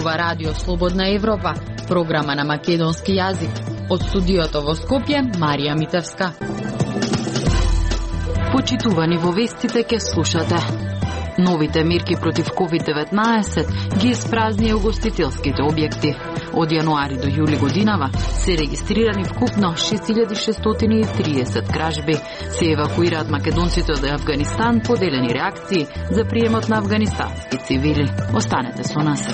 зборува Радио Слободна Европа, програма на македонски јазик. Од студиото во Скопје, Марија Митевска. Почитувани во вестите ке слушате. Новите мерки против COVID-19 ги испразни угостителските објекти. Од јануари до јули годинава се регистрирани вкупно 6630 кражби. Се евакуираат македонците од Авганистан, поделени реакции за приемот на афганистански цивили. Останете со нас.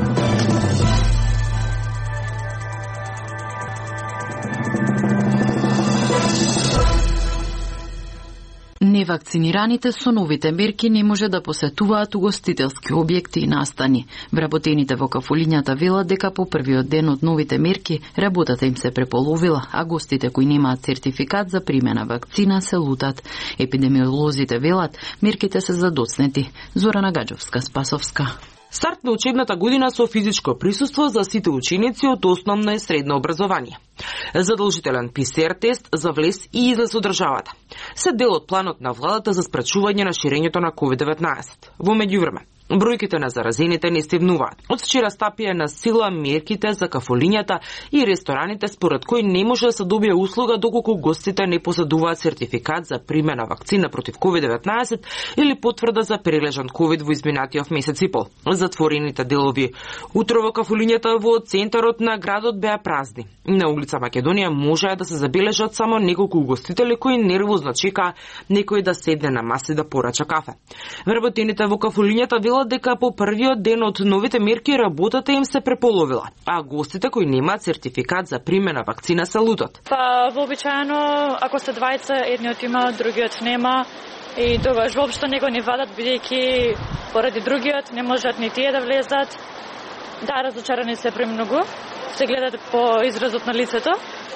Невакцинираните со новите мерки не може да посетуваат угостителски објекти и настани. Вработените во кафулињата велат дека по првиот ден од новите мерки работата им се преполовила, а гостите кои немаат сертификат за примена вакцина се лутат. Епидемиолозите велат мерките се задоцнети. Зорана Гаджовска-Спасовска. Старт на учебната година со физичко присуство за сите ученици од основно и средно образование. Задолжителен ПСР тест за влез и излез од државата. Се дел од планот на владата за спречување на ширењето на COVID-19. Во меѓувреме, бројките на заразените не стивнуваат. Од вчера стапија на сила мерките за кафулињата и рестораните, според кои не може да се добие услуга доколку гостите не поседуваат сертификат за примена вакцина против COVID-19 или потврда за прележан COVID во изминатиот месец и пол. Затворените делови утро во кафулињата во центарот на градот беа празни. На улица Македонија можеа да се забележат само неколку угостители кои нервозно чекаа некој да седне на маса и да порача кафе. Вработените во кафулињата велат дека по првиот ден од новите мерки работата им се преполовила, а гостите кои немаат сертификат за примена вакцина се лутат. Вообичаено, ако се двајца, едниот има, другиот нема, и тогаш воопшто него не вадат, бидејќи поради другиот не можат ни тие да влезат. Да, разочарани се премногу, се гледате по изразот на лицето.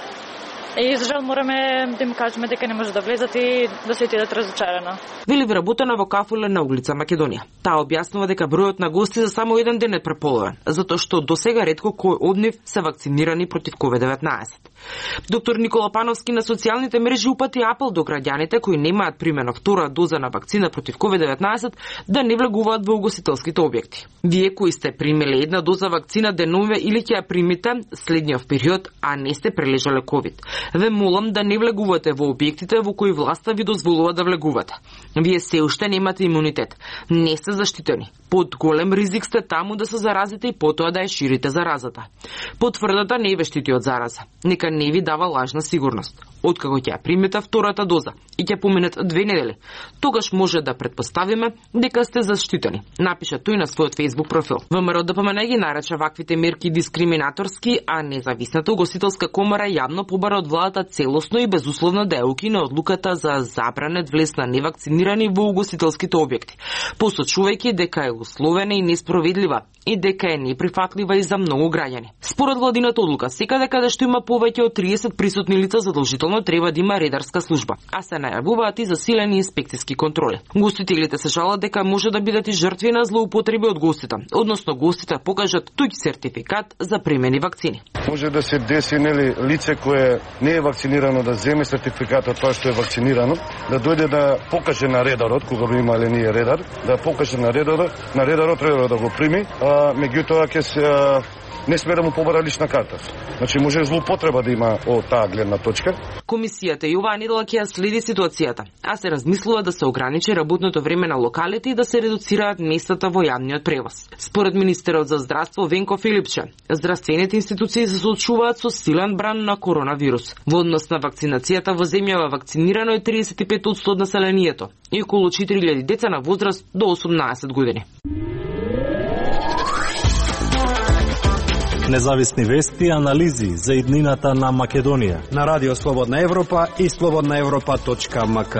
И за жал мораме да им кажеме дека не може да влезат и да се отидат разочарано. Вели вработена во кафуле на улица Македонија. Таа објаснува дека бројот на гости за само еден ден е преполовен, затоа што досега ретко кој од нив се вакцинирани против COVID-19. Доктор Никола Пановски на социјалните мрежи упати апел до граѓаните кои немаат примена втора доза на вакцина против COVID-19 да не влегуваат во угостителските објекти. Вие кои сте примеле една доза вакцина денове или ќе ја примите следниот период, а не сте прележале COVID, ве молам да не влегувате во објектите во кои власта ви дозволува да влегувате. Вие се уште немате имунитет, не сте заштитени. Под голем ризик сте таму да се заразите и потоа да ја ширите заразата. Потврдата не ве штити од зараза. Нека не ви дава лажна сигурност. Откако ќе ја примете втората доза и ќе поминат 2 недели, тогаш може да предпоставиме дека сте заштитени, напиша тој на својот Facebook профил. ВМРО ДПМН ги нарече ваквите мерки дискриминаторски, а независната угостителска комора јавно побара од владата целосно и безусловно да ја укине одлуката за забранет влез на невакцинирани во угостителските објекти, посочувајќи дека е условена и несправедлива и дека е неприфатлива и за многу граѓани. Според владината одлука, секаде каде што има повеќе од 30 присутни лица задолжително треба да има редарска служба, а се најавуваат и засилени инспекциски контроли. Гостителите се жалат дека може да бидат и жртви на злоупотреби од гостите, односно гостите покажат туѓ сертификат за примени вакцини. Може да се деси лице кое не е вакцинирано да земе сертификатот тоа што е вакцинирано, да дојде да покаже на редарот, кога би имале ние редар, да покаже на редарот да го прими, меѓутоа ќе се не сме да му побара лична карта. Значи може злоупотреба да има од таа гледна точка. Комисијата и оваа недела ќе ја следи ситуацијата, а се размислува да се ограничи работното време на локалите и да се редуцираат местата во јавниот превоз. Според министерот за здравство Венко Филипче, здравствените институции се соочуваат со силен бран на коронавирус. Во однос на вакцинацијата во земјава вакцинирано е 35% од населението и околу 4000 деца на возраст до 18 години. Независни вести и анализи за иднината на Македонија на Радио Слободна Европа и slobodnaevropa.mk.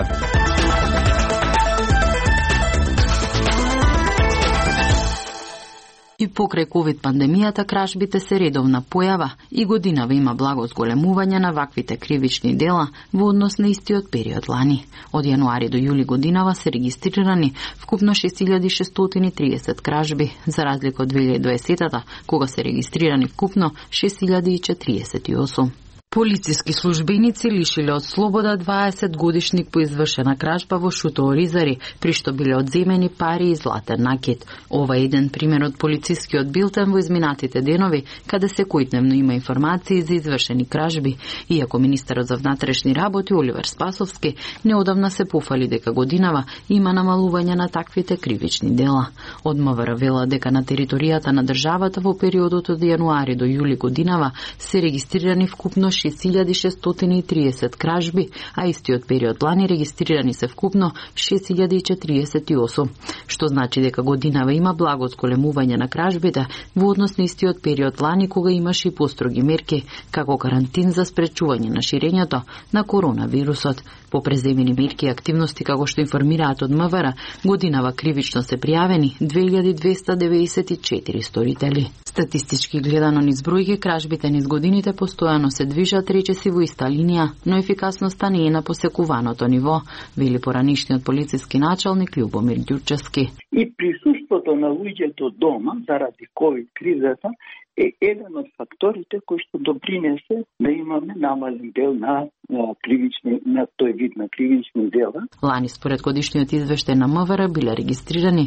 И покрај ковид пандемијата кражбите се редовна појава и годинава има благо зголемување на ваквите кривични дела во однос на истиот период лани. Од јануари до јули годинава се регистрирани вкупно 6630 кражби, за разлика од 2020-та, кога се регистрирани вкупно 6048. Полициски службеници лишиле од слобода 20-годишник по извршена кражба во Шуто Оризари, при што биле одземени пари и златен накид. Ова е еден пример од полицискиот билтен во изминатите денови, каде секојдневно има информации за извршени кражби, иако министерот за внатрешни работи Оливер Спасовски неодамна се пофали дека годинава има намалување на таквите кривични дела. Од МВР вела дека на територијата на државата во периодот од јануари до јули годинава се регистрирани вкупно 6630 кражби, а истиот период лани регистрирани се вкупно 6048, што значи дека годинава има благо зголемување на кражбите во однос на истиот период лани кога имаше и построги мерки, како карантин за спречување на ширењето на коронавирусот. По преземени мерки и активности, како што информираат од МВР, годинава кривично се пријавени 2294 сторители. Статистички гледано низ бројки, кражбите низ годините постојано се движат речиси во иста линија, но ефикасноста не е на посекуваното ниво, вели поранишниот полициски началник Љубомир Ѓурчевски. И присуството на луѓето дома заради ковид кризата е еден од факторите кои што допринесе да имаме намален дел на тој вид на кривични дела. Лани според годишниот извештај на МВР биле регистрирани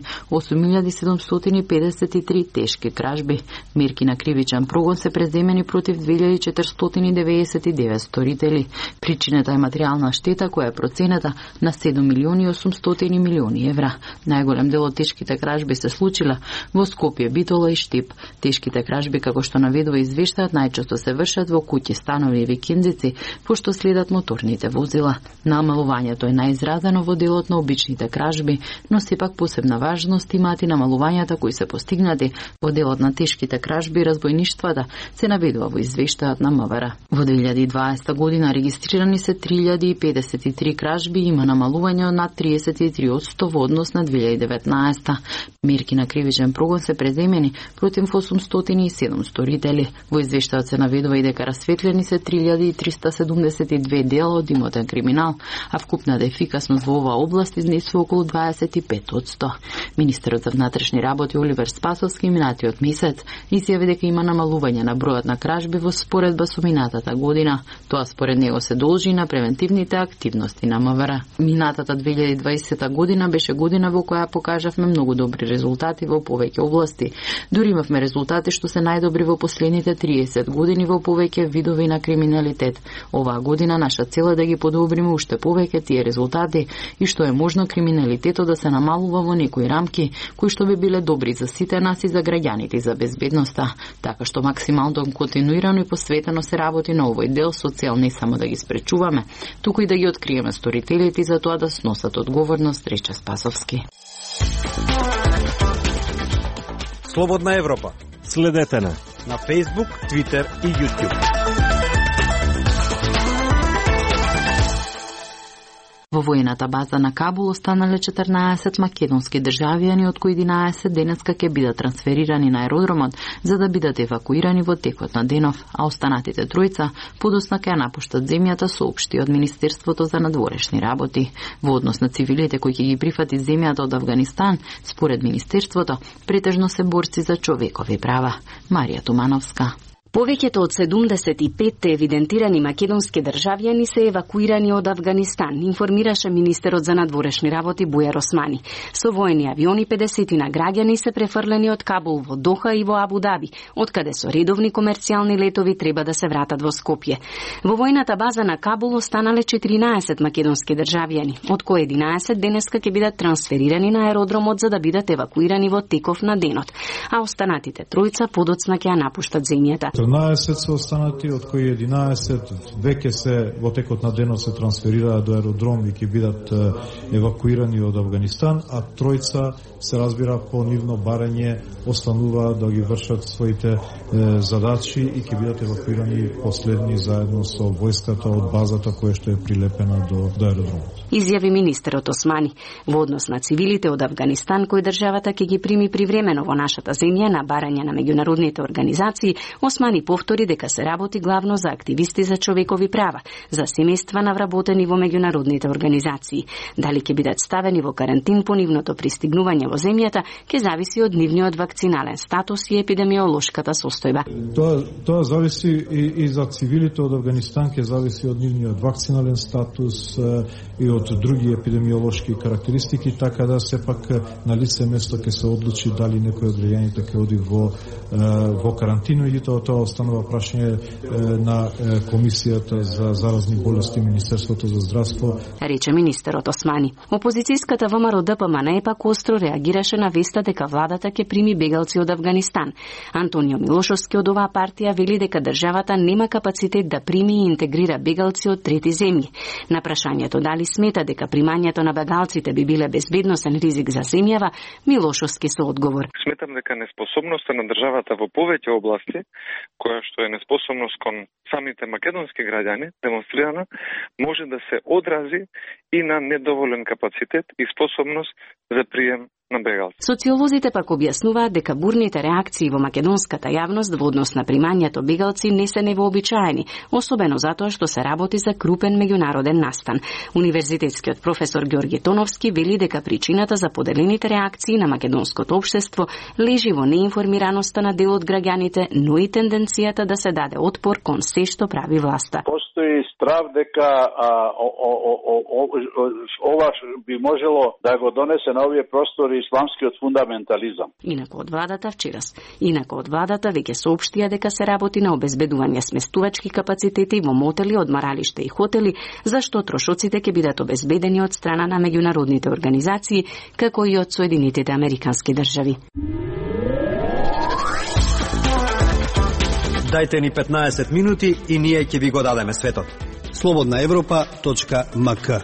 8753 тешки кражби. Мерки на кривичен прогон се преземени против 2499 сторители. Причината е материјална штета која е проценета на 7.800.000.000 евра. Најголем дел од тешките кражби се случила во Скопје, Битола и Штип. Тешките кражби, како што наведува извештајот, најчесто се вршат во куќи, станови и викендици, пошто следат моторните возила. Намалувањето е најизразено во делот на обичните кражби, но сепак посебна важност имаат и намалувањата кои се постигнати во делот на тешките кражби и разбојништвата, се наведува во извештајот на МВР. Во 2020 година регистрирани се 3053 кражби и има намалување над 33% во однос на 2019. Мерки на кривичен прогон се преземени против 807 сторители. Во извештајот се наведува и дека расветлени се 3372 дела од имотен криминал, а вкупната ефикасност во оваа област изнесува околу 25%. Министерот за внатрешни работи Оливер Спасовски минатиот месец изјави дека има намалување на бројот на кражби во споредба со минатата година. Тоа според него се должи на превентивните активности на МВР. Минатата 2020 година беше година во која покажавме многу добри резултати во повеќе области. Дури имавме резултати што се најдобри во последните 30 години во повеќе видови на криминалитет. Оваа година наша цел е да ги подобриме уште повеќе тие резултати и што е можно криминалитетот да се намалува во некои рамки кои што би биле добри за сите нас и за граѓаните и за безбедноста. Така што максимално континуирано и посветено се работи на овој дел со цел не само да ги спречуваме, туку и да ги откриеме сторителите и за тоа да сносат одговорност, рече Спасовски. Слободна Европа. Следете на Facebook, Twitter и YouTube. Во воената база на Кабул останале 14 македонски државјани, од кои 11 денеска ќе бидат трансферирани на аеродромот за да бидат евакуирани во текот на денов, а останатите тројца подоцна ќе напуштат земјата, соопшти од Министерството за надворешни работи. Во однос на цивилите кои ќе ги прифати земјата од Авганистан, според Министерството, претежно се борци за човекови права. Марија Тумановска. Повеќето од 75 евидентирани македонски државјани се евакуирани од Авганистан, информираше министерот за надворешни работи Бујар Османи. Со воени авиони 50 на граѓани се префрлени од Кабул во Доха и во Абу Даби, откаде со редовни комерцијални летови треба да се вратат во Скопје. Во војната база на Кабул останале 14 македонски државјани, од кои 11 денеска ќе бидат трансферирани на аеродромот за да бидат евакуирани во теков на денот, а останатите тројца подоцна ќе ја напуштат земјата. 14 се останати, од кои 11 веќе се во текот на денот се трансферираат до аеродром и ќе бидат евакуирани од Авганистан, а тројца се разбира по нивно барање остануваат да ги вршат своите задачи и ќе бидат евакуирани последни заедно со војската од базата која што е прилепена до аеродромот. Изјави министерот Османи. Во однос на цивилите од Авганистан кои државата ќе ги прими привремено во нашата земја на барање на меѓународните организации, Османи повтори дека се работи главно за активисти за човекови права, за семејства на вработени во меѓународните организации. Дали ќе бидат ставени во карантин по нивното пристигнување во во земјата ќе зависи од нивниот вакцинален статус и епидемиолошката состојба. Тоа зависи и за цивилите од Авганистан, ќе зависи од нивниот вакцинален статус и од други епидемиолошки карактеристики, така да сепак на лице место ќе се одлучи дали некој од граѓаните ќе оди во карантина, и тоа останува прашање на Комисијата за заразни болести Министерството за здравство, рече министерот Османи. Опозицијската ВМРО ДПМН пак остро реагираше на веста дека владата ќе прими бегалци од Авганистан. Антонио Милошовски од оваа партија вели дека државата нема капацитет да прими и интегрира бегалци од трети земји. На прашањето дали смета дека примањето на бегалците би биле безбедносен ризик за земјава, Милошовски со одговор: Сметам дека неспособноста на државата во повеќе области, која што е неспособност кон самите македонски граѓани, демонстрирана, може да се одрази и на недоволен капацитет и способност за прием на бегалци. Социолозите пак објаснуваат дека бурните реакции во македонската јавност во однос на примањето бегалци не се невообичаени, особено затоа што се работи за крупен меѓународен настан. Универзитетскиот професор Ѓорги Тоновски вели дека причината за поделените реакции на македонското општество лежи во неинформираноста на дел од граѓаните, но и тенденцијата да се даде отпор кон се што прави власта. Постои страв дека ова би можело да го донесе на овие простори исламскиот фундаментализам. Инаку од владата веќе соопштија дека се работи на обезбедување сместувачки капацитети во мотели, одмаралишта и хотели, зашто трошоците ќе бидат обезбедени од страна на меѓународните организации, како и од Соединетите Американски држави. Дајте ни 15 минути и ние ќе ви го дадеме светот. slobodnaevropa.mk.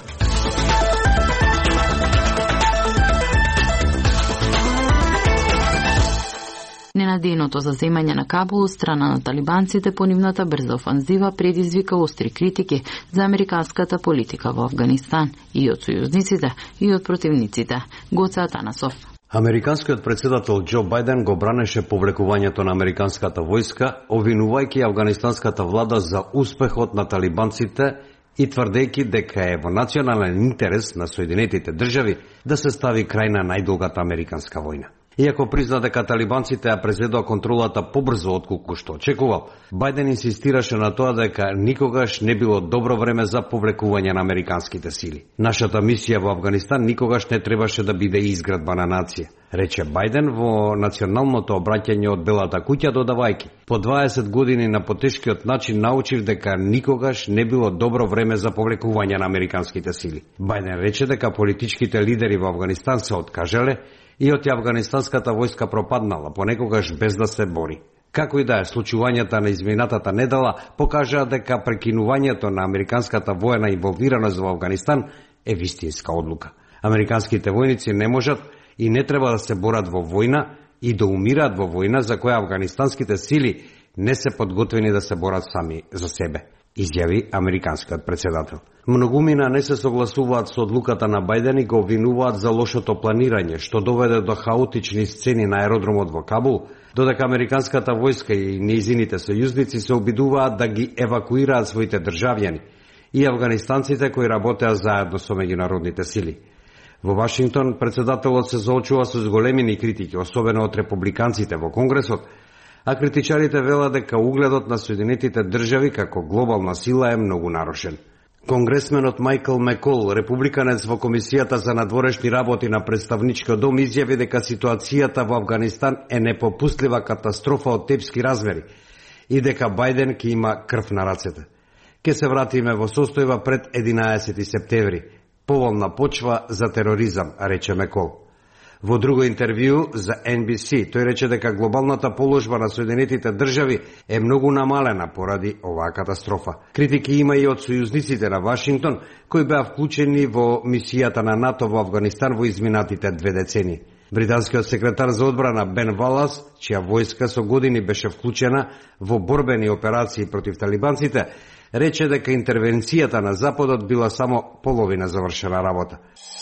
Ненадејното заземање на Кабул од страна на талибанците по нивната брза офанзива предизвика остри критики за американската политика во Авганистан и од сојузниците и од противниците. Гоце Атанасов. Американскиот председател Џо Бајден го бранеше повлекувањето на американската војска, обвинувајќи афганистанската влада за успехот на талибанците и тврдејќи дека е во национален интерес на Соединетите држави да се стави крај на најдолгата американска војна. Иако призна дека талибанците ја презедоа контролата побрзо отколку што очекувал, Бајден инсистираше на тоа дека никогаш не било добро време за повлекување на американските сили. Нашата мисија во Авганистан никогаш не требаше да биде изградба на нација, рече Бајден во националното обраќање од Белата куќа, додавајќи: по 20 години на потешкиот начин научив дека никогаш не било добро време за повлекување на американските сили. Бајден рече дека политичките лидери во Авганистан се откажале и од афганистанската војска пропаднала, понекогаш без да се бори. Како и да е, случувањата на изминатата недела покажаа дека прекинувањето на американската воена инволвираност во Авганистан е вистинска одлука. Американските војници не можат и не треба да се борат во војна и да умираат во војна за која афганистанските сили не се подготвени да се борат сами за себе, изјави американскиот председател. Многумина не се согласуваат со одлуката на Бајден и го обвинуваат за лошото планирање, што доведе до хаотични сцени на аеродромот во Кабул, додека американската војска и нејзините сојузници се обидуваат да ги евакуираат своите државјани и афганистанците кои работеа заедно со меѓународните сили. Во Вашингтон председателот се соочува со зголемени критики, особено од републиканците во Конгресот, а критичарите велат дека угледот на Соединетите држави како глобална сила е многу нарушен. Конгресменот Мајкл Мекол, републиканец во Комисијата за надворешни работи на Представничкиот дом, изјави дека ситуацијата во Авганистан е непопустлива катастрофа од тепски размери и дека Бајден ќе има крв на рацете. Ке се вратиме во состојба пред 11 септември, поволна почва за тероризам, рече Мекол. Во друго интервју за NBC, тој рече дека глобалната положба на Соединетите држави е многу намалена поради оваа катастрофа. Критики има и од сојузниците на Вашингтон, кои беа вклучени во мисијата на НАТО во Авганистан во изминатите 2 децении. Британскиот секретар за одбрана Бен Валас, чија војска со години беше вклучена во борбени операции против талибанците, рече дека интервенцијата на Западот била само половина завршена работа.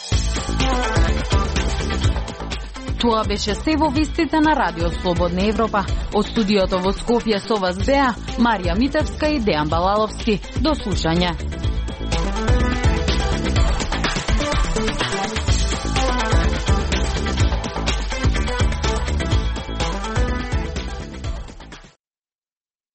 Тоа беше се во вестите на Радио Слободна Европа. Од студиото во Скопје со вас беа Марија Митевска и Дејан Балаловски. До слушање.